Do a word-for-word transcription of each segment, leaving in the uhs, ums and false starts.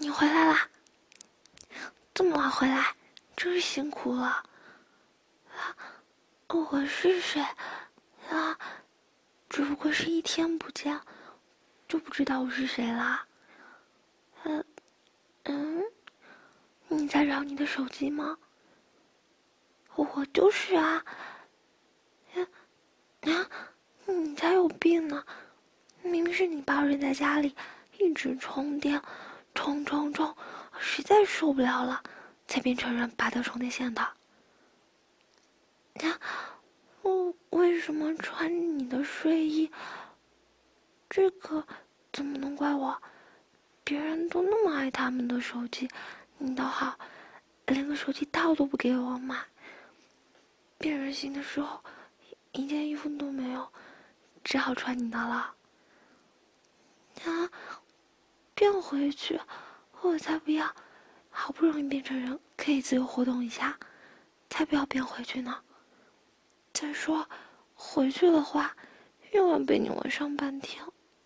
你回来啦！这么晚回来，真是辛苦了。啊，我是谁？啊，只不过是一天不见，就不知道我是谁啦。嗯嗯，你在找你的手机吗？我就是啊。啊，你才有病呢！明明是你爸人在家里一直充电，充充充，实在受不了了，才变成人拔掉充电线的。啊，我为什么穿你的睡衣？这个怎么能怪我？别人都那么爱他们的手机，你倒好，连个手机套都不给我买。变人形的时候，一件衣服都没有，只好穿你的了。啊，变回去，我才不要！好不容易变成人，可以自由活动一下，才不要变回去呢。再说，回去的话，又要被你玩上半天。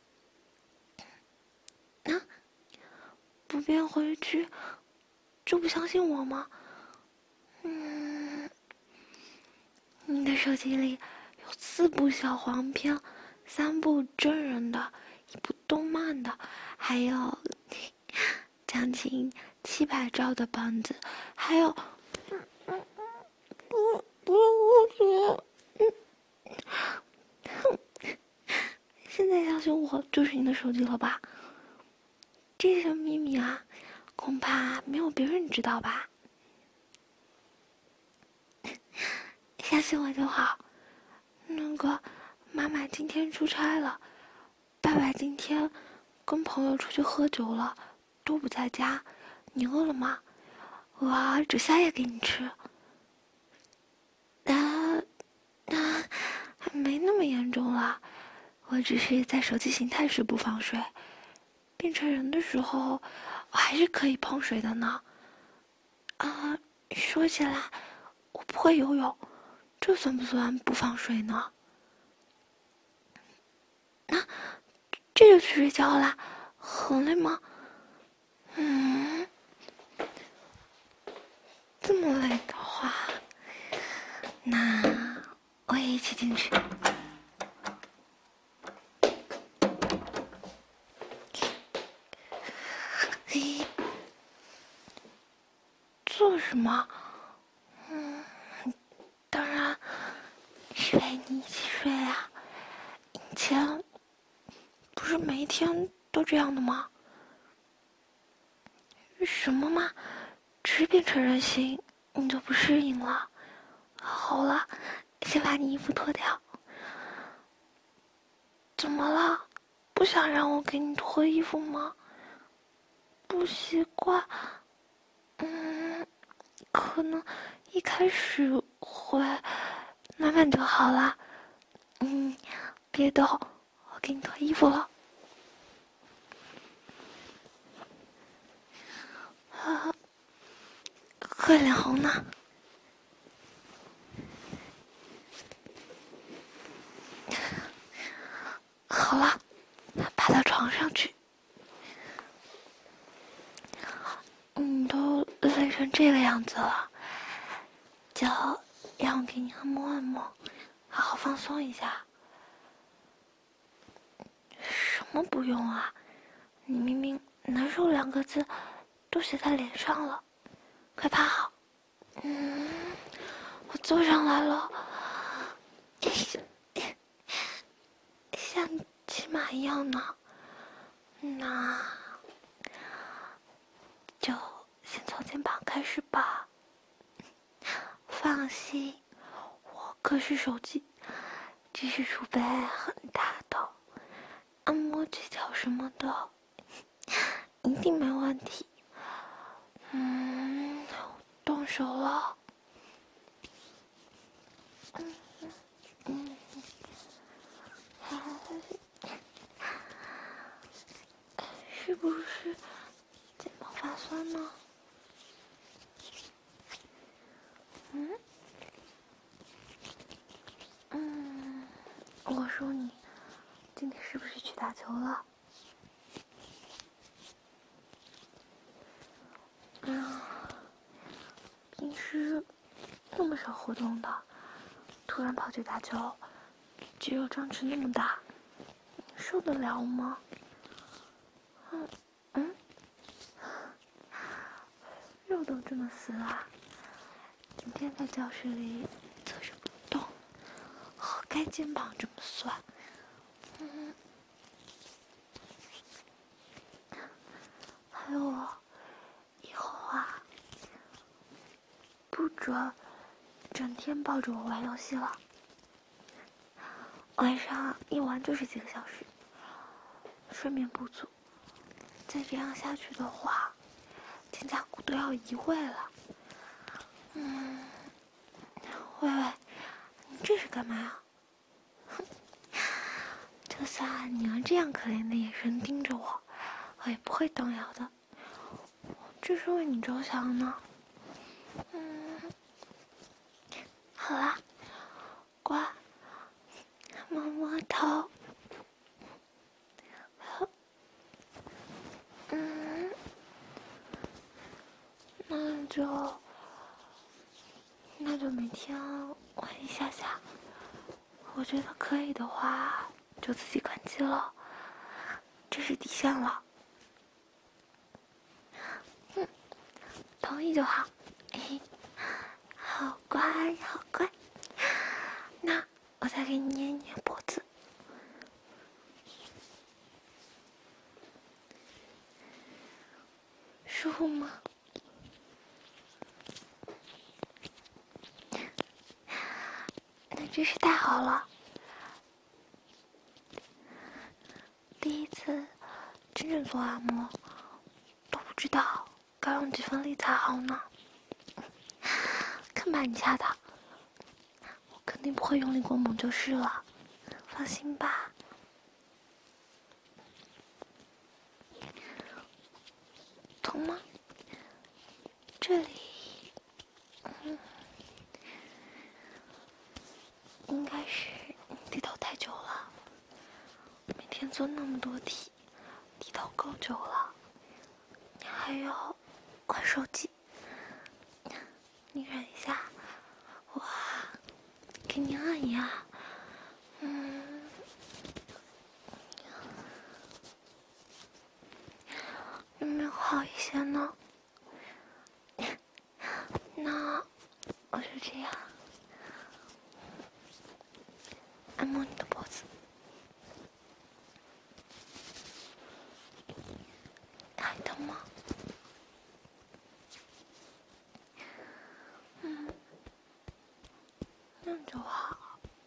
啊，不变回去，就不相信我吗？嗯，你的手机里有四部小黄片，三部真人的，一部动漫的，还有将近七百兆的本子，还有，不不我觉得，现在相信我就是你的手机了吧？这些秘密啊，恐怕没有别人知道吧？相信我就好。那个，妈妈今天出差了，爸爸今天跟朋友出去喝酒了，都不在家。你饿了吗？我煮宵夜给你吃。啊啊，没那么严重了，我只是在手机形态时不防水，变成人的时候，我还是可以碰水的呢。啊，说起来，我不会游泳，这算不算不防水呢？啊，这就去睡觉啦，很累吗？嗯，这么累的话，那我也一起进去。嘿，做什么？嗯，当然是陪你一起睡啊。以前不是每一天都这样的吗？什么嘛，只是变成人形，你就不适应了。好了，先把你衣服脱掉。怎么了？不想让我给你脱衣服吗？不习惯。嗯，可能一开始会，慢慢就好了。嗯，别动，我给你脱衣服了。啊，快脸红呢。好了，爬到床上去。你都累成这个样子了，就让我给你按摩按摩，好好放松一下。什么不用啊？你明明难受两个字都写在脸上了，快趴好。嗯，我坐上来了，像骑马一样呢。那就先从肩膀开始吧。放心，我可是手机知识储备很大的，按摩技巧什么的一定没问题。嗯，动手了。嗯嗯，是不是肩膀发酸呢？嗯嗯，我说你今天是不是去打球了？ 那么少活动的，突然跑去打球，肌肉张弛那么大，你受得了吗？嗯嗯，肉都这么死啊！整天在教室里侧着不动，活该肩膀这么酸。嗯，还有我，以后啊，不准整天抱着我玩游戏了。晚上一玩就是几个小时，睡眠不足，再这样下去的话，肩胛骨都要移位了。嗯，喂喂，你这是干嘛呀？哼，就算你用这样可怜的眼神盯着我，我也不会动摇的。这是为你着想呢。嗯，好啦，乖，摸摸头。好，嗯，那就那就每天玩一下下。我觉得可以的话，就自己关机了。这是底线了。嗯，同意就好。嘿，好乖，好乖。那我再给你捏一捏脖子，舒服吗？那真是太好了。第一次真正做按摩，都不知道该用几分力才好呢。看把你掐的，我肯定不会用力过猛就是了，放心吧。痛吗？这里，嗯，应该是你低头太久了，每天做那么多题，低头够久了。你还要玩手机，你忍一下，我给你按一按。嗯，有没有好一些呢？那我就这样按摩你的脖子，还疼吗？嗯，那就好。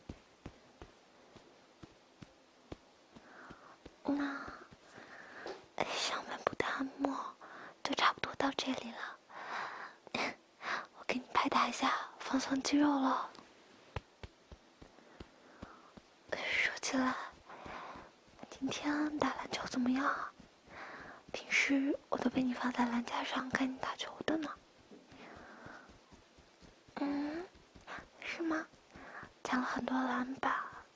那上半部的按摩就差不多到这里了。我给你拍打一下，放松肌肉了。说起来，今天打篮球怎么样啊？平时我都被你放在篮架上看你打球的呢。嗯，是吗？抢了很多篮板，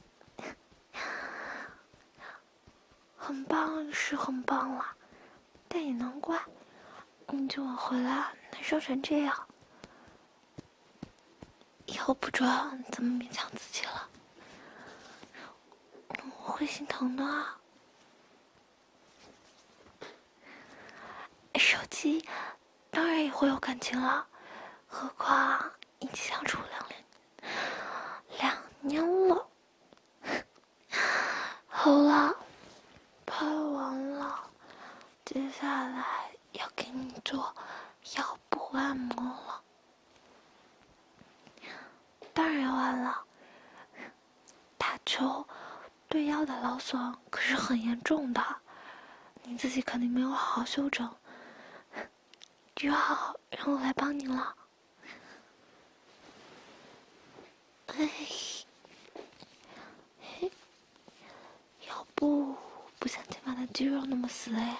很棒是很棒啦，但也难怪你今晚回来难受成这样。以后不准这么勉强自己了，我会心疼的啊。手机当然也会有感情了，何况一起相处两年两年了。好了，拍完了，接下来要给你做腰部按摩了。当然完了，打球对腰的劳损可是很严重的，你自己肯定没有好好休整，就要让我来帮你了。哎，嘿，腰部不像肩膀的肌肉那么死哎，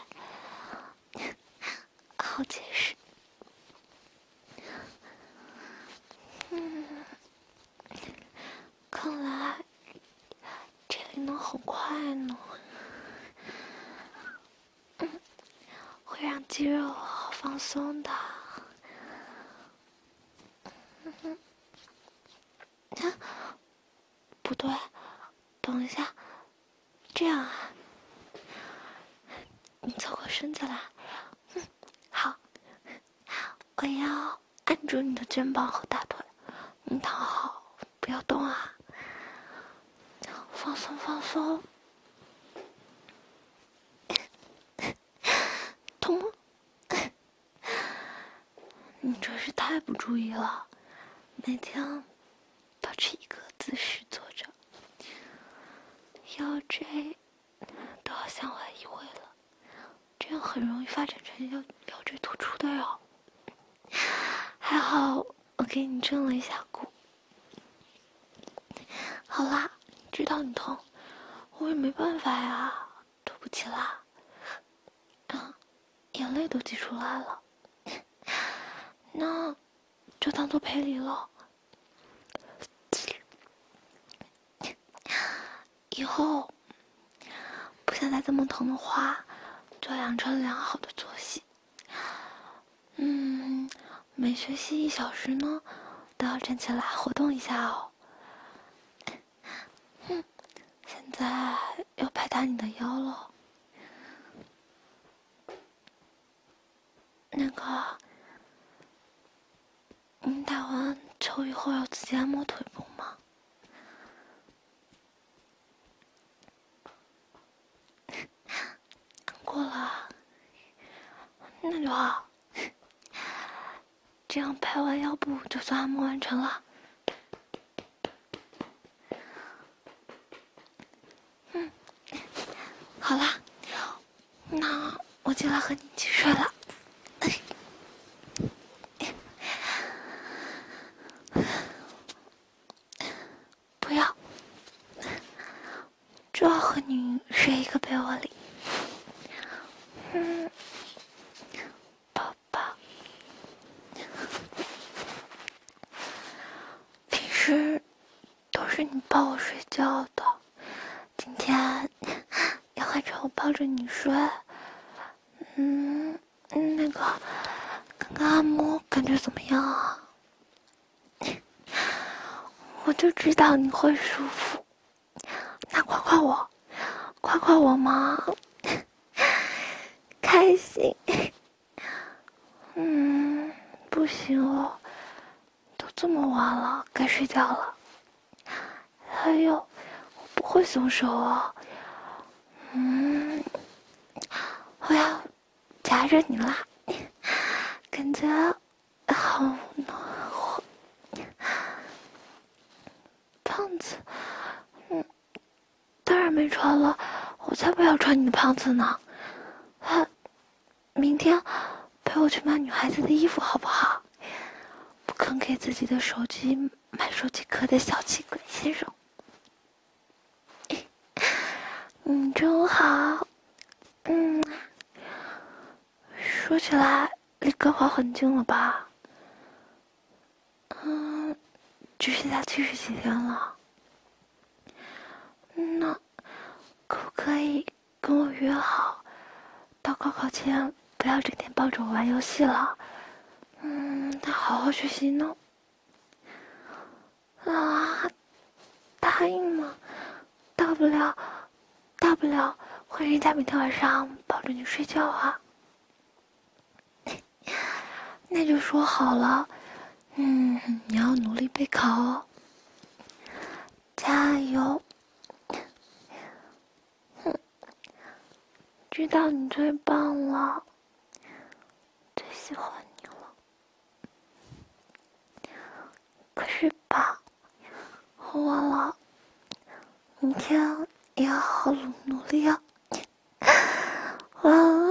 好结实。嗯，看来这里能很快呢。嗯，会让肌肉好放松的。嗯哼， 对，等一下，这样啊，你凑过身子来，嗯，好，我要按住你的肩膀和大腿，你躺好，不要动啊，放松放松。痛吗？你真是太不注意了，每天保持一个姿势坐着，腰椎都要向外移位了，这样很容易发展成腰腰椎突出的哟。还好我给你正了一下骨。好啦，知道你痛，我也没办法呀，对不起啦。啊，眼泪都挤出来了，那就当做赔礼了。以后不想再这么疼的话，就养成良好的作息。嗯，每学习一小时呢，都要站起来活动一下哦。嗯，现在要拍打你的腰了。那个，你打完球以后要自己按摩腿部吗？过了，那就好。这样拍完腰部就算按摩完成了。嗯，好啦，那我进来和你一起睡了。不要，就要和你睡一个被窝里。嗯，宝宝，平时都是你抱我睡觉的，今天要换成我抱着你睡。嗯，那个，刚刚按摩感觉怎么样啊？我就知道你会舒服，那夸夸我，夸夸我嘛，开心。嗯，不行哦，都这么晚了，该睡觉了。还有，我不会松手哦。嗯，我要夹着你啦，感觉好暖和。胖子，嗯，当然没穿了，我才不要穿你的胖子呢。啊，明天陪我去买女孩子的衣服好不好？不肯给自己的手机买手机壳的小气鬼先生。你真好，嗯，说起来离高考很近了吧？嗯，只剩下七十几天了。那可不可以跟我约好，到高考前不要整天抱着我玩游戏了？嗯，那好好学习呢。啊，答应吗？大不了，大不了换人家每天晚上抱着你睡觉啊。那就说好了。嗯，你要努力备考哦，加油。哼，知道你最棒了，最喜欢你了。可是吧，我忘了，明天也要好好努力啊。晚安。